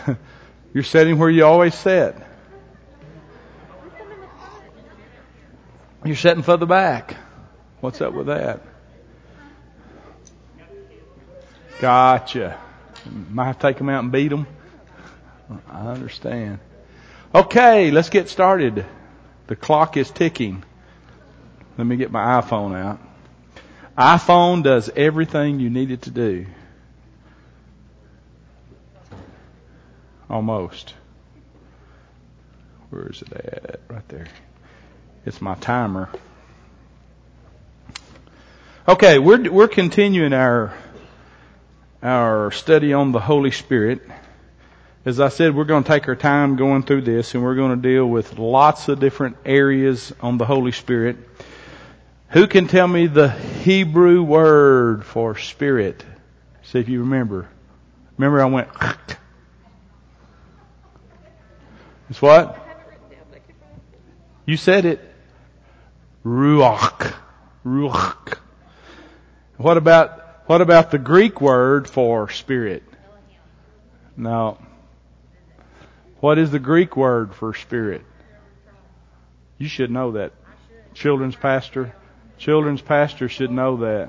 You're sitting where you always sit. You're sitting further back. What's up with that? Gotcha. Might have to take them out and beat them. I understand. Okay, let's get started. The clock is ticking. Let me get my iPhone out. iPhone does everything you need it to do. Almost. Where is it at? Right there. It's my timer. Okay, we're continuing our study on the Holy Spirit. As I said, we're going to take our time going through this, and we're going to deal with lots of different areas on the Holy Spirit. Who can tell me the Hebrew word for spirit? See if you remember. Remember I went... It's what? You said it. Ruach. Ruach. What about the Greek word for spirit? No. What is the Greek word for spirit? You should know that. Children's pastor should know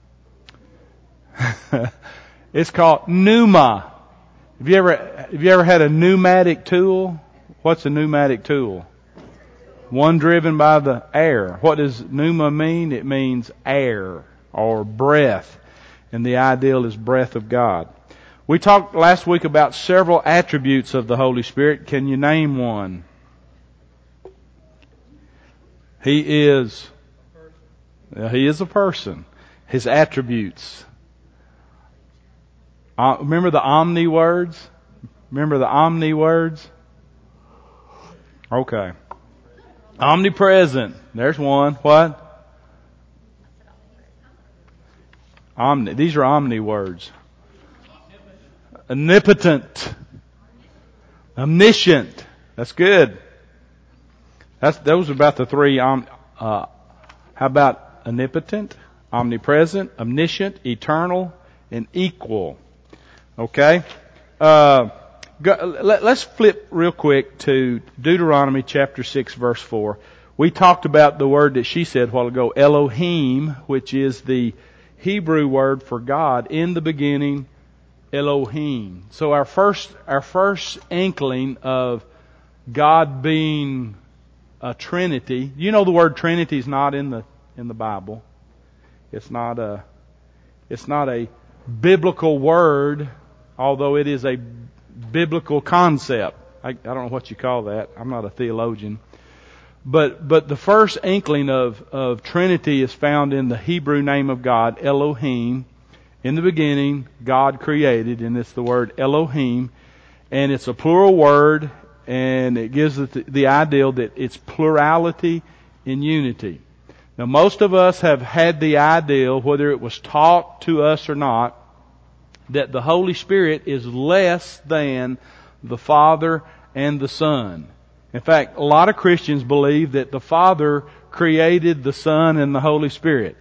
that. It's called pneuma. Have you ever had a pneumatic tool? What's a pneumatic tool? One driven by the air. What does pneuma mean? It means air or breath. And the ideal is breath of God. We talked last week about several attributes of the Holy Spirit. Can you name one? He is a person. His attributes. Remember the omni words? Okay. Omnipresent. There's one. What? These are omni words. Omnipotent. Omniscient. That's good. Those are about the three. How about omnipotent, omnipresent, omniscient, eternal, and equal? Okay. Let's flip real quick to Deuteronomy chapter 6 verse 4. We talked about the word that she said a while ago, Elohim, which is the Hebrew word for God. In the beginning, Elohim. So our first inkling of God being a Trinity. You know the word Trinity is not in the Bible. It's not a biblical word, although it is a biblical concept. I don't know what you call that. I'm not a theologian. But the first inkling of Trinity is found in the Hebrew name of God, Elohim. In the beginning, God created, and it's the word Elohim. And it's a plural word, and it gives it the ideal that it's plurality in unity. Now, most of us have had the ideal, whether it was taught to us or not, that the Holy Spirit is less than the Father and the Son. In fact, a lot of Christians believe that the Father created the Son and the Holy Spirit.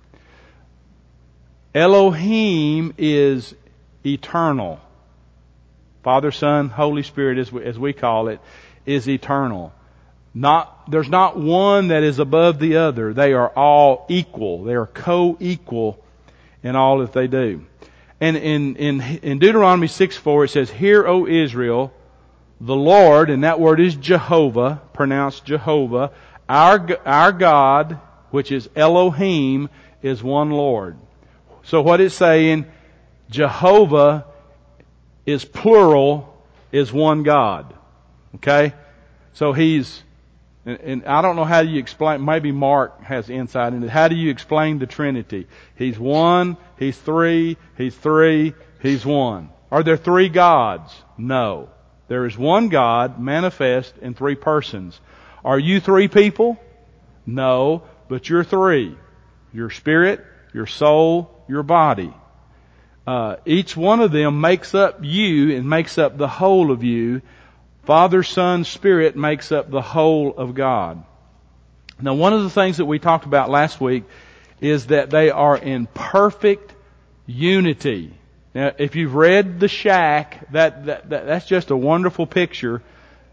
Elohim is eternal. Father, Son, Holy Spirit, as we call it, is eternal. There's not one that is above the other. They are all equal. They are co-equal in all that they do. And in Deuteronomy 6:4 it says, "Hear, O Israel, the Lord," and that word is Jehovah, pronounced Jehovah, our God, which is Elohim, is one Lord. So what it's saying, Jehovah is plural, is one God. Okay? So and I don't know how you explain, maybe Mark has insight into it. How do you explain the Trinity? He's one, He's three, He's one. Are there three gods? No. There is one God manifest in three persons. Are you three people? No, but you're three. Your spirit, your soul, your body. Each one of them makes up you and makes up the whole of you. Father, Son, Spirit makes up the whole of God. Now, one of the things that we talked about last week is that they are in perfect unity. Now, if you've read The Shack, that's just a wonderful picture.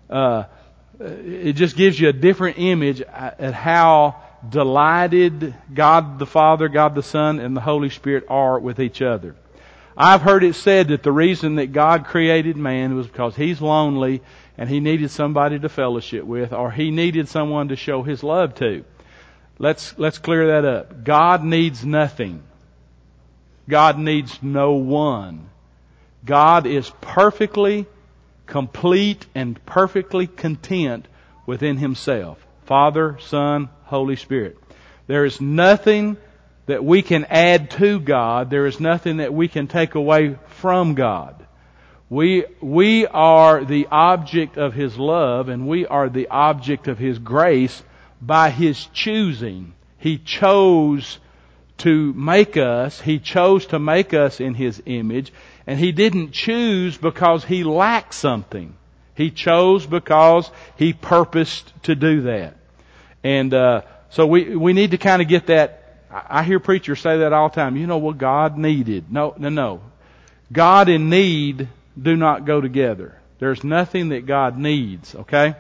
It just gives you a different image at how delighted God the Father, God the Son, and the Holy Spirit are with each other. I've heard it said that the reason that God created man was because He's lonely and He needed somebody to fellowship with, or He needed someone to show His love to. Let's clear that up. God needs nothing. God needs no one. God is perfectly complete and perfectly content within Himself. Father, Son, Holy Spirit. There is nothing that we can add to God. There is nothing that we can take away from God. We are the object of His love, and we are the object of His grace by His choosing. He chose to make us. He chose to make us in His image. And He didn't choose because He lacked something. He chose because He purposed to do that. And so we need to kind of get that. I hear preachers say that all the time. You know what God needed. No. God and need do not go together. There's nothing that God needs, okay?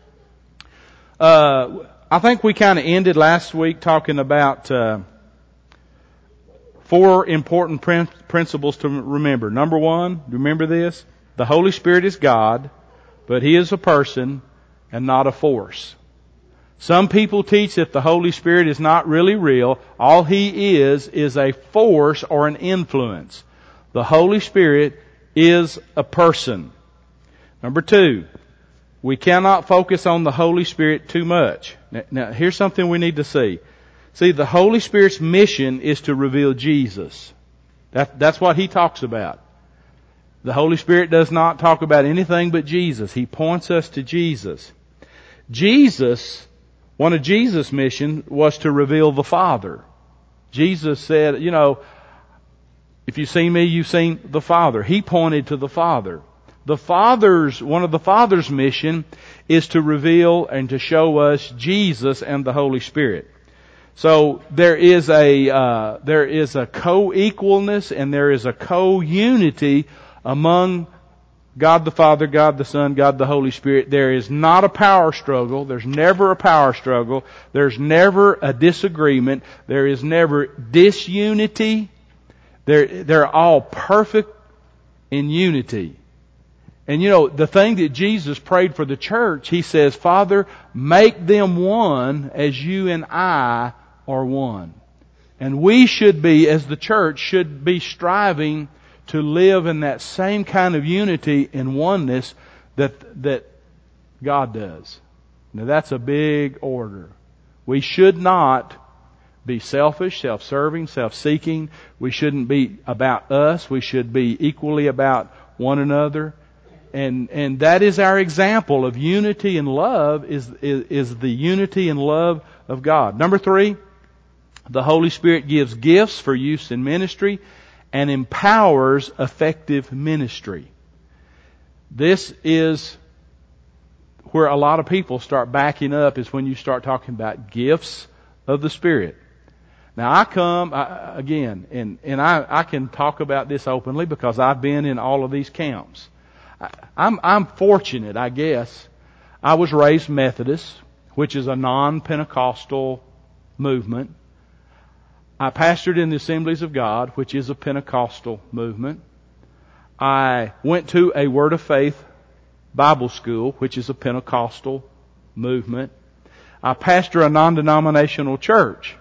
I think we kind of ended last week talking about 4 important principles to remember. Number 1, remember this? The Holy Spirit is God, but He is a person and not a force. Some people teach that the Holy Spirit is not really real. All He is a force or an influence. The Holy Spirit is a person. Number 2, we cannot focus on the Holy Spirit too much. Now, here's something we need to see. See, the Holy Spirit's mission is to reveal Jesus. That's what He talks about. The Holy Spirit does not talk about anything but Jesus. He points us to Jesus. One of Jesus' mission was to reveal the Father. Jesus said, if you've seen me, you've seen the Father. He pointed to the Father. One of the Father's mission is to reveal and to show us Jesus and the Holy Spirit. So there is a co-equalness and there is a co-unity among God the Father, God the Son, God the Holy Spirit. There is not a power struggle. There's never a power struggle. There's never a disagreement. There is never disunity. They're all perfect in unity. And the thing that Jesus prayed for the church, He says, Father, make them one as you and I are one. And we should be, as the church, should be striving to live in that same kind of unity and oneness that God does. Now that's a big order. We should not be selfish, self-serving, self-seeking. We shouldn't be about us. We should be equally about one another. And that is our example of unity and love is the unity and love of God. Number 3, the Holy Spirit gives gifts for use in ministry and empowers effective ministry. This is where a lot of people start backing up, is when you start talking about gifts of the Spirit. Now I come, again, and I can talk about this openly because I've been in all of these camps. I'm fortunate, I guess. I was raised Methodist, which is a non-Pentecostal movement. I pastored in the Assemblies of God, which is a Pentecostal movement. I went to a Word of Faith Bible school, which is a Pentecostal movement. I pastor a non-denominational church.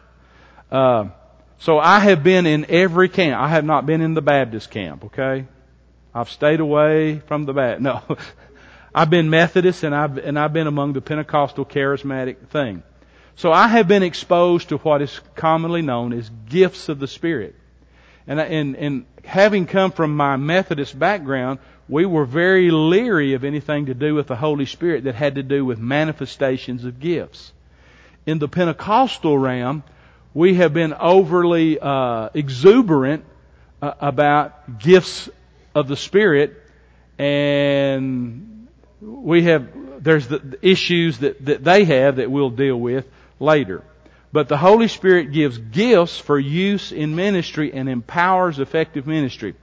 So I have been in every camp. I have not been in the Baptist camp, okay? I've stayed away from the Baptist. No. I've been Methodist and I've been among the Pentecostal charismatic thing. So I have been exposed to what is commonly known as gifts of the Spirit. And having come from my Methodist background, we were very leery of anything to do with the Holy Spirit that had to do with manifestations of gifts. In the Pentecostal realm, we have been overly exuberant about gifts of the Spirit, and there's the issues that they have that we'll deal with later. But the Holy Spirit gives gifts for use in ministry and empowers effective ministry.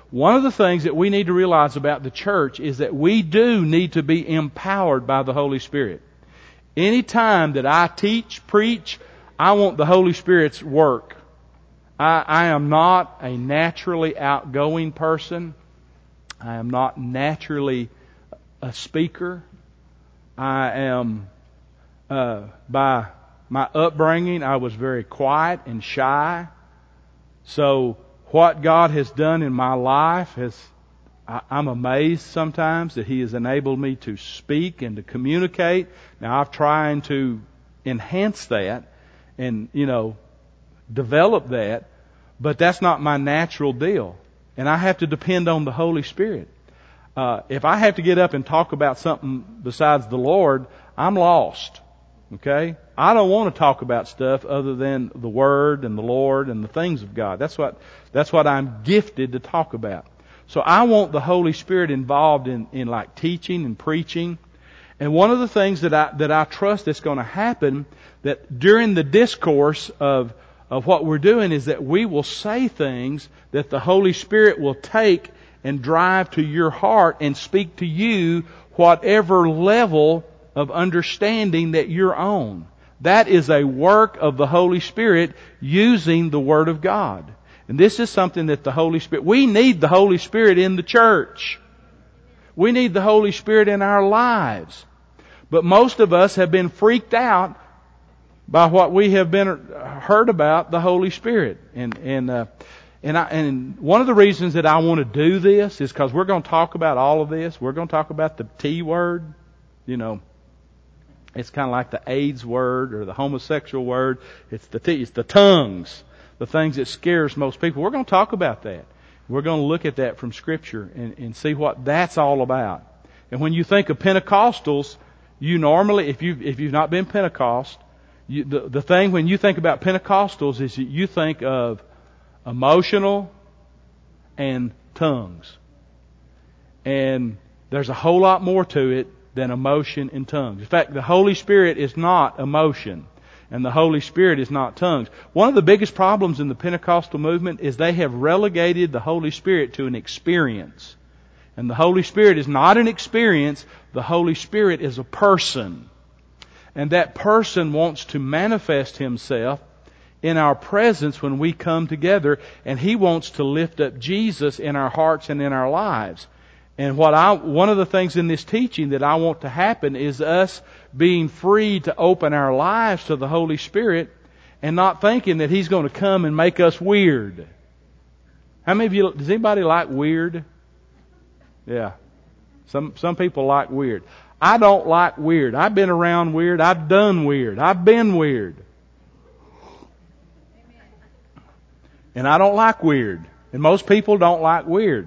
One of the things that we need to realize about the church is that we do need to be empowered by the Holy Spirit. Any time that I teach, preach, I want the Holy Spirit's work. I am not a naturally outgoing person. I am not naturally a speaker. I am, by my upbringing, I was very quiet and shy. So what God has done in my life I'm amazed sometimes that He has enabled me to speak and to communicate. Now I've tried to enhance that and, develop that, but that's not my natural deal. And I have to depend on the Holy Spirit. If I have to get up and talk about something besides the Lord, I'm lost. Okay? I don't want to talk about stuff other than the Word and the Lord and the things of God. That's what I'm gifted to talk about. So I want the Holy Spirit involved in like teaching and preaching. And one of the things that I trust that's going to happen, that during the discourse of what we're doing, is that we will say things that the Holy Spirit will take and drive to your heart and speak to you whatever level of understanding that you're on. That is a work of the Holy Spirit using the Word of God. And this is something that the Holy Spirit, we need the Holy Spirit in the church. We need the Holy Spirit in our lives. But most of us have been freaked out by what we have heard about the Holy Spirit. And one of the reasons that I want to do this is because we're going to talk about all of this. We're going to talk about the T word. It's kind of like the AIDS word or the homosexual word. It's the tongues, the things that scares most people. We're going to talk about that. We're going to look at that from Scripture and see what that's all about. And when you think of Pentecostals, you normally, if you've not been Pentecost, the thing when you think about Pentecostals is that you think of emotional and tongues. And there's a whole lot more to it than emotion and tongues. In fact, the Holy Spirit is not emotion, and the Holy Spirit is not tongues. One of the biggest problems in the Pentecostal movement is they have relegated the Holy Spirit to an experience. And the Holy Spirit is not an experience. The Holy Spirit is a person. And that person wants to manifest Himself in our presence when we come together, and He wants to lift up Jesus in our hearts and in our lives. And one of the things in this teaching that I want to happen is us being free to open our lives to the Holy Spirit and not thinking that He's going to come and make us weird. How many of you, does anybody like weird? Yeah. Some people like weird. I don't like weird. I've been around weird. I've done weird. I've been weird. And I don't like weird. And most people don't like weird.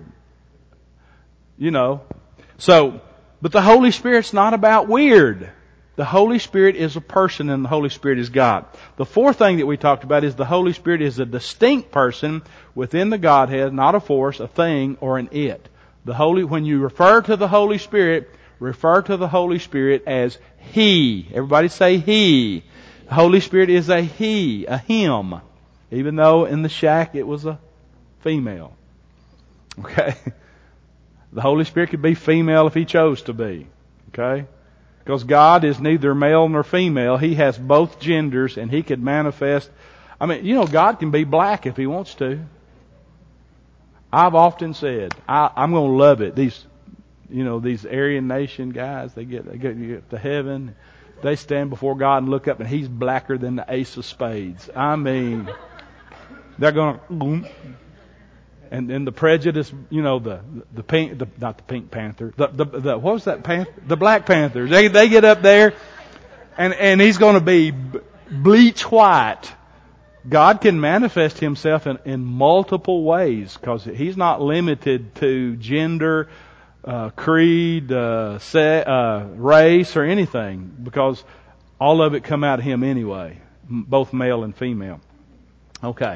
But the Holy Spirit's not about weird. The Holy Spirit is a person and the Holy Spirit is God. The fourth thing that we talked about is the Holy Spirit is a distinct person within the Godhead, not a force, a thing, or an it. When you refer to the Holy Spirit, refer to the Holy Spirit as He. Everybody say He. The Holy Spirit is a He, a Him. Even though in the shack it was a female. Okay? The Holy Spirit could be female if He chose to be. Okay? Because God is neither male nor female. He has both genders and He could manifest. God can be black if He wants to. I've often said, I'm going to love it. These Aryan nation guys, they get to heaven. They stand before God and look up and He's blacker than the ace of spades. They're going to... And the prejudice, the pink, not the Pink Panther, what was that panther? The Black Panthers. They get up there, and He's going to be bleach white. God can manifest Himself in multiple ways because He's not limited to gender, creed, race, or anything, because all of it come out of Him anyway, both male and female. Okay.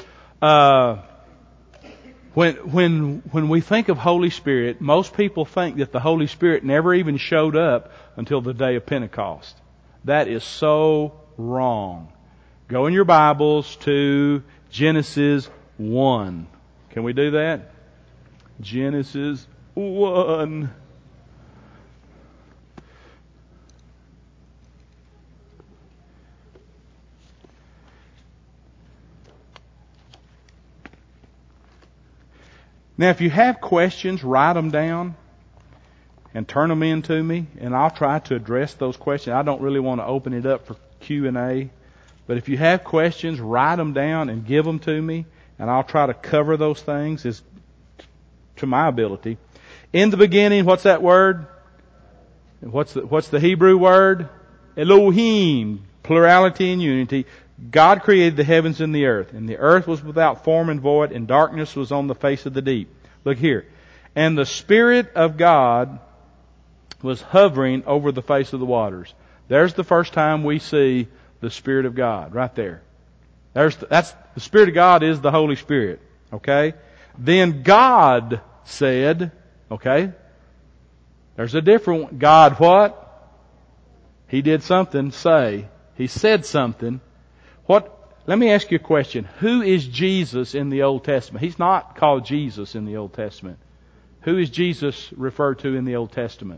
When we think of Holy Spirit, most people think that the Holy Spirit never even showed up until the day of Pentecost. That is so wrong. Go in your Bibles to Genesis 1. Can we do that? Genesis 1. Now, if you have questions, write them down and turn them in to me, and I'll try to address those questions. I don't really want to open it up for Q&A, but if you have questions, write them down and give them to me, and I'll try to cover those things as to my ability. In the beginning, what's that word? What's the Hebrew word? Elohim, plurality and unity. God created the heavens and the earth was without form and void, and darkness was on the face of the deep. Look here. And the Spirit of God was hovering over the face of the waters. There's the first time we see the Spirit of God, right there. The Spirit of God is the Holy Spirit. Okay? Then God said, okay, there's a different one. God what? He did something, say. He said something. Let me ask you a question. Who is Jesus in the Old Testament? He's not called Jesus in the Old Testament. Who is Jesus referred to in the Old Testament?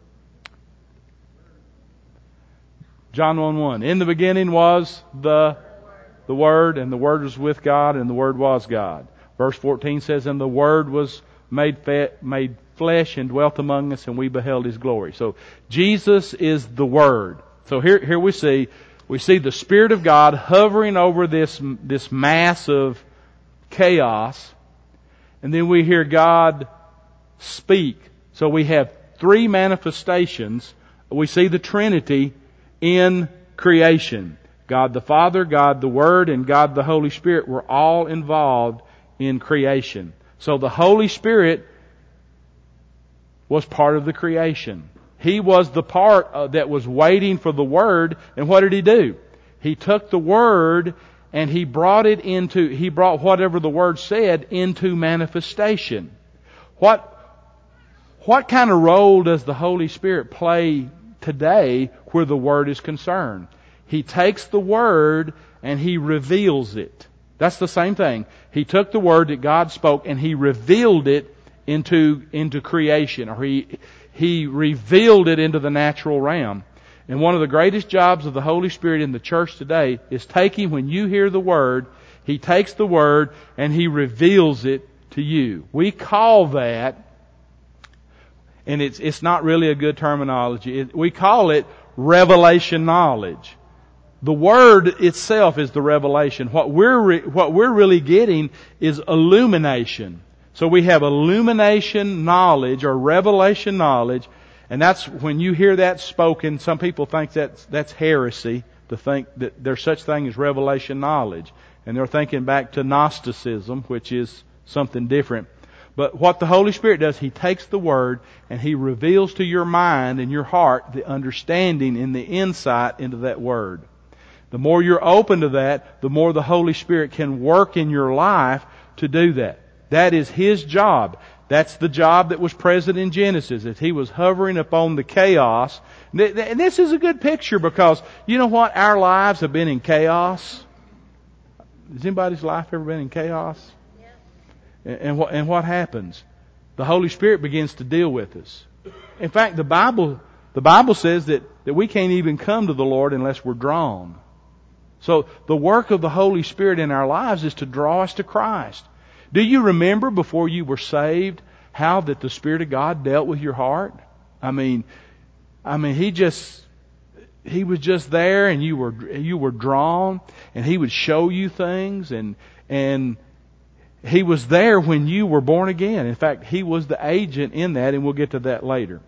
John 1:1. In the beginning was the Word, and the Word was with God, and the Word was God. Verse 14 says, and the Word was made flesh and dwelt among us, and we beheld His glory. So Jesus is the Word. So here we see the Spirit of God hovering over this mass of chaos, and then we hear God speak. So we have three manifestations. We see the Trinity in creation. God the Father, God the Word, and God the Holy Spirit were all involved in creation. So the Holy Spirit was part of the creation. He was the part that was waiting for the Word, and what did He do? He took the Word and He brought whatever the Word said into manifestation. What kind of role does the Holy Spirit play today where the Word is concerned? He takes the Word and He reveals it. That's the same thing. He took the Word that God spoke and He revealed it into creation, or He revealed it into the natural realm. And one of the greatest jobs of the Holy Spirit in the church today is when you hear the Word, He takes the Word and He reveals it to you. We call that, and it's not really a good terminology, we call it revelation knowledge. The Word itself is the revelation. What we're really getting is illumination. So we have illumination knowledge or revelation knowledge, and that's when you hear that spoken. Some people think that's heresy to think that there's such thing as revelation knowledge, and they're thinking back to Gnosticism, which is something different. But what the Holy Spirit does, He takes the Word and He reveals to your mind and your heart the understanding and the insight into that Word. The more you're open to that, the more the Holy Spirit can work in your life to do that. That is His job. That's the job that was present in Genesis, as He was hovering upon the chaos. And this is a good picture because, you know what? Our lives have been in chaos. Has anybody's life ever been in chaos? Yeah. And what happens? The Holy Spirit begins to deal with us. In fact, the Bible says that we can't even come to the Lord unless we're drawn. So the work of the Holy Spirit in our lives is to draw us to Christ. Do you remember before you were saved how that the Spirit of God dealt with your heart? I mean, He was just there, and you were drawn, and He would show you things, and He was there when you were born again. In fact, He was the agent in that, and we'll get to that later.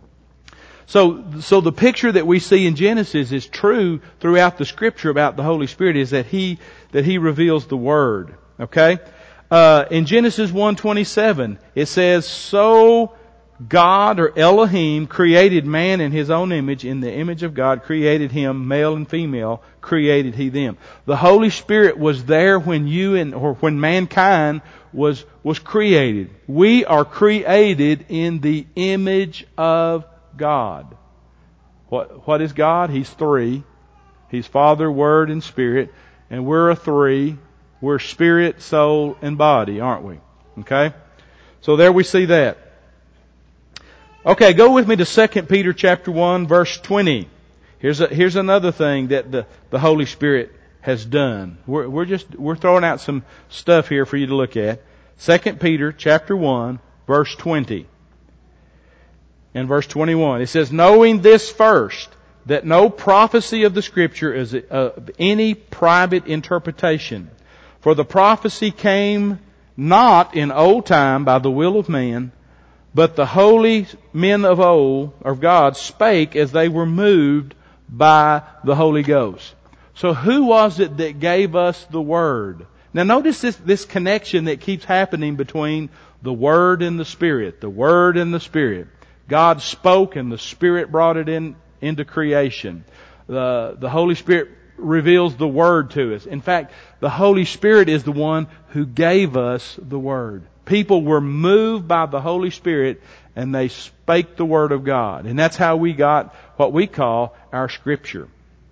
So the picture that we see in Genesis is true throughout the Scripture about the Holy Spirit, is that He reveals the Word. Okay? In Genesis 1:27, it says, so God, or Elohim, created man in His own image. In the image of God created him, male and female created He them. The Holy Spirit was there when when mankind was created. We are created in the image of God. What is God? He's three. He's Father, Word, and Spirit. And we're a three. We're spirit, soul, and body, aren't we? Okay? So there we see that. Okay, go with me to 2 Peter chapter 1 verse 20. Here's another thing that the Holy Spirit has done. We're throwing out some stuff here for you to look at. 2 Peter chapter 1 verse 20 and verse 21. It says, knowing this first, that no prophecy of the Scripture is of any private interpretation. For the prophecy came not in old time by the will of man, but the holy men of old, of God, spake as they were moved by the Holy Ghost. So who was it that gave us the Word? Now notice this connection that keeps happening between the Word and the Spirit. The Word and the Spirit. God spoke and the Spirit brought it into creation. The Holy Spirit reveals the Word to us. In fact, the Holy Spirit is the one who gave us the Word. People were moved by the Holy Spirit and they spake the Word of God. And that's how we got what we call our Scripture.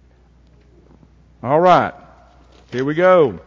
All right. Here we go.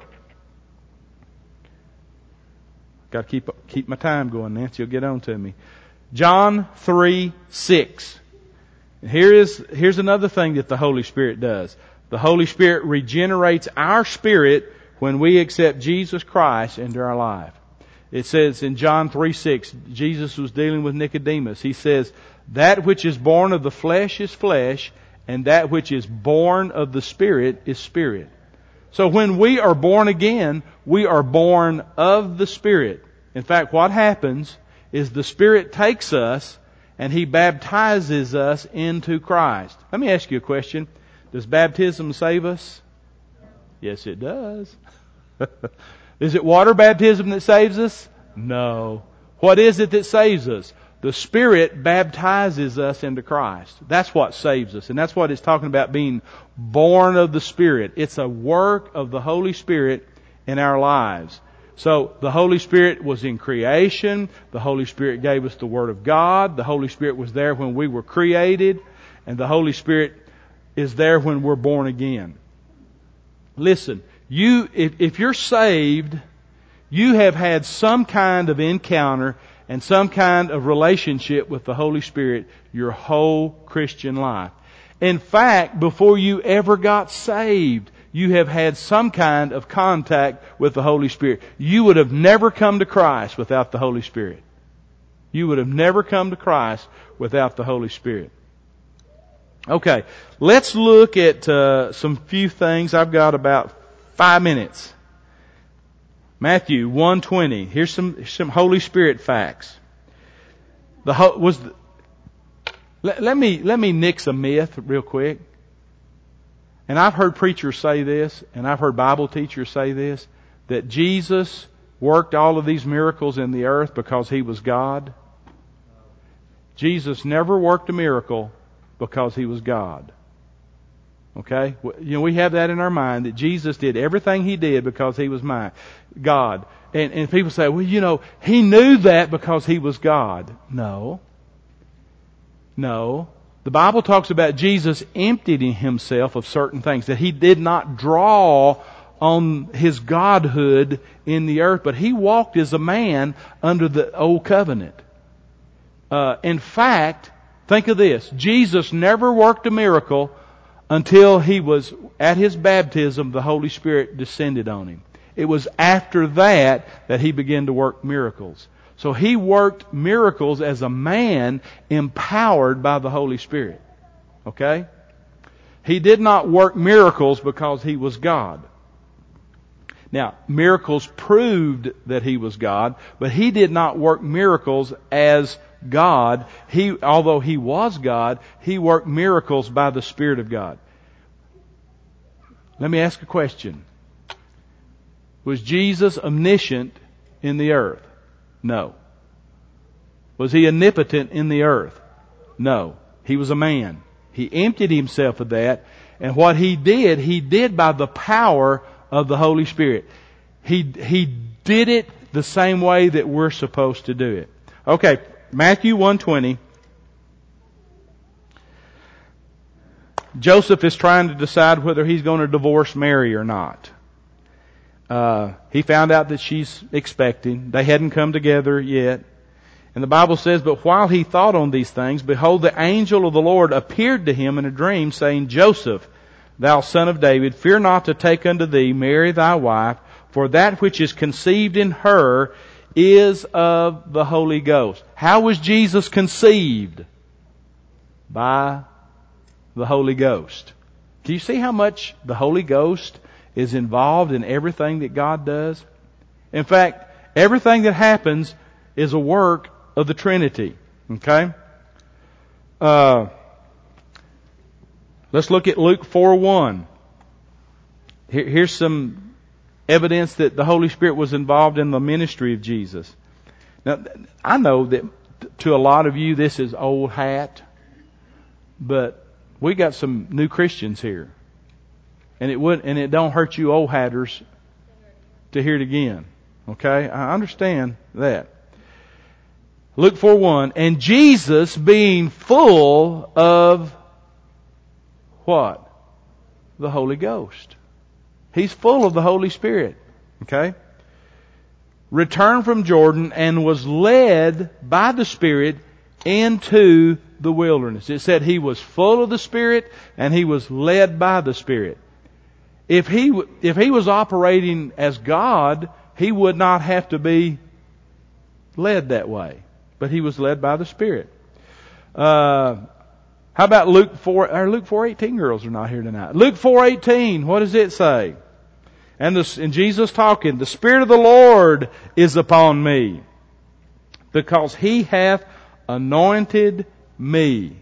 Got to keep my time going, Nancy. You'll get on to me. John 3:6. Here's another thing that the Holy Spirit does. The Holy Spirit regenerates our spirit when we accept Jesus Christ into our life. It says in John 3:6, Jesus was dealing with Nicodemus. He says, that which is born of the flesh is flesh, and that which is born of the Spirit is spirit. So when we are born again, we are born of the Spirit. In fact, what happens is the Spirit takes us and He baptizes us into Christ. Let me ask you a question. Does baptism save us? Yes, it does. Is it water baptism that saves us? No. What is it that saves us? The Spirit baptizes us into Christ. That's what saves us. And that's what it's talking about, being born of the Spirit. It's a work of the Holy Spirit in our lives. So the Holy Spirit was in creation. The Holy Spirit gave us the Word of God. The Holy Spirit was there when we were created. And the Holy Spirit is there when we're born again. Listen, if you're saved, you have had some kind of encounter and some kind of relationship with the Holy Spirit your whole Christian life. In fact, before you ever got saved, you have had some kind of contact with the Holy Spirit. You would have never come to Christ without the Holy Spirit. You would have never come to Christ without the Holy Spirit. Okay, let's look at some few things. I've got about 5 minutes. Matthew 1:20. Here's some Holy Spirit facts. Let me nix a myth real quick. And I've heard preachers say this, and I've heard Bible teachers say this, that Jesus worked all of these miracles in the earth because He was God. Jesus never worked a miracle because He was God. Okay? We have that in our mind, that Jesus did everything He did because He was God. And people say, well, He knew that because He was God. No. The Bible talks about Jesus emptying Himself of certain things, that He did not draw on His godhood in the earth, but He walked as a man under the old covenant. In fact, think of this. Jesus never worked a miracle until He was at His baptism, the Holy Spirit descended on Him. It was after that He began to work miracles. So He worked miracles as a man empowered by the Holy Spirit. Okay? He did not work miracles because He was God. Now, miracles proved that He was God, but He did not work miracles as God. Although He was God, He worked miracles by the Spirit of God. Let me ask a question. Was Jesus omniscient in the earth? No. Was He omnipotent in the earth? No. He was a man. He emptied Himself of that, and what He did by the power of the Holy Spirit. He did it the same way that we're supposed to do it. Okay, Matthew 1:20. Joseph is trying to decide whether he's going to divorce Mary or not. He found out that she's expecting. They hadn't come together yet. And the Bible says, but while he thought on these things, behold, the angel of the Lord appeared to him in a dream, saying, Joseph, thou son of David, fear not to take unto thee Mary thy wife, for that which is conceived in her is of the Holy Ghost. How was Jesus conceived? By the Holy Ghost. Do you see how much the Holy Ghost is involved in everything that God does? In fact, everything that happens is a work of the Trinity. Okay? Let's look at Luke 4:1. Here's some evidence that the Holy Spirit was involved in the ministry of Jesus. Now, I know that to a lot of you this is old hat, but we got some new Christians here. And it don't hurt you old hatters to hear it again. Okay? I understand that. Luke 4:1, and Jesus being full of what? The Holy Ghost. He's full of the Holy Spirit. Okay? Returned from Jordan and was led by the Spirit into the wilderness. It said he was full of the Spirit and he was led by the Spirit. If he was operating as God, he would not have to be led that way. But he was led by the Spirit. How about Luke 4? Our Luke 4:18 girls are not here tonight. Luke 4:18. What does it say? And Jesus talking, the Spirit of the Lord is upon me, because He hath anointed me.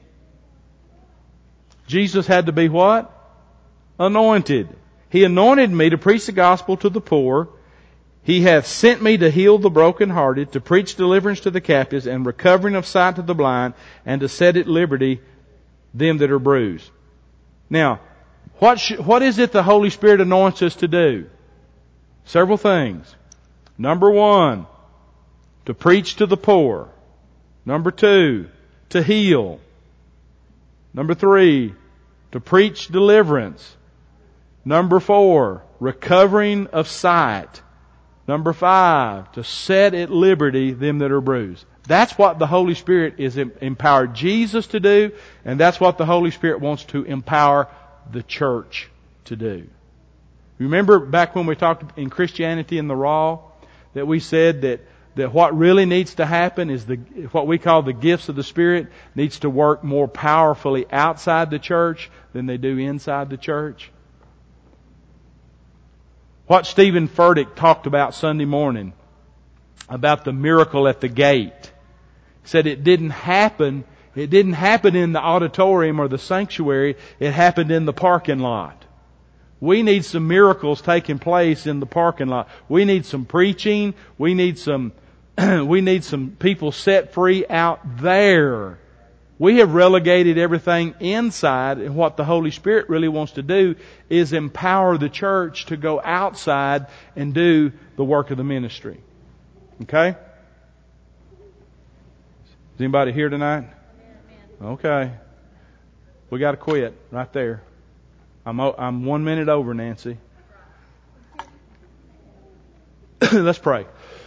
Jesus had to be what? Anointed. He anointed me to preach the gospel to the poor. He hath sent me to heal the brokenhearted, to preach deliverance to the captives, and recovering of sight to the blind, and to set at liberty them that are bruised. Now, what is it the Holy Spirit anoints us to do? Several things. Number 1, to preach to the poor. Number 2, to heal. Number 3, to preach deliverance. Number 4, recovering of sight. Number 5, to set at liberty them that are bruised. That's what the Holy Spirit is empowered Jesus to do, and that's what the Holy Spirit wants to empower the church to do. Remember back when we talked in Christianity in the Raw, that we said that what really needs to happen is what we call the gifts of the Spirit needs to work more powerfully outside the church than they do inside the church. What Stephen Furtick talked about Sunday morning, about the miracle at the gate, said it didn't happen in the auditorium or the sanctuary, it happened in the parking lot. We need some miracles taking place in the parking lot. We need some preaching, we need some people set free out there. We have relegated everything inside, and what the Holy Spirit really wants to do is empower the church to go outside and do the work of the ministry. Okay? Is anybody here tonight? Okay. We got to quit right there. I'm 1 minute over, Nancy. Let's pray.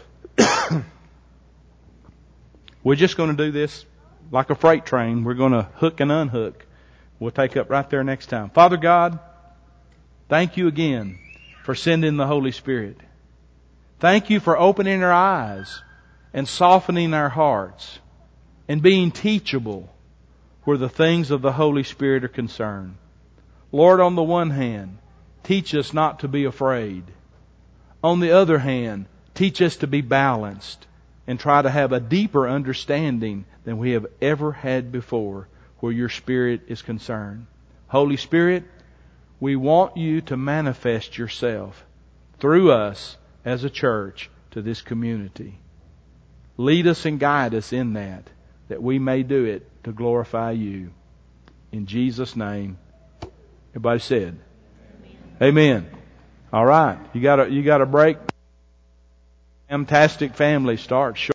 We're just going to do this like a freight train. We're going to hook and unhook. We'll take up right there next time. Father God, thank you again for sending the Holy Spirit. Thank you for opening our eyes and softening our hearts and being teachable where the things of the Holy Spirit are concerned. Lord, on the one hand, teach us not to be afraid. On the other hand, teach us to be balanced and try to have a deeper understanding than we have ever had before where your Spirit is concerned. Holy Spirit, we want you to manifest yourself through us as a church to this community. Lead us and guide us in that we may do it to glorify you. In Jesus' name, everybody said, Amen. All right. You got a break. Fantastic family starts.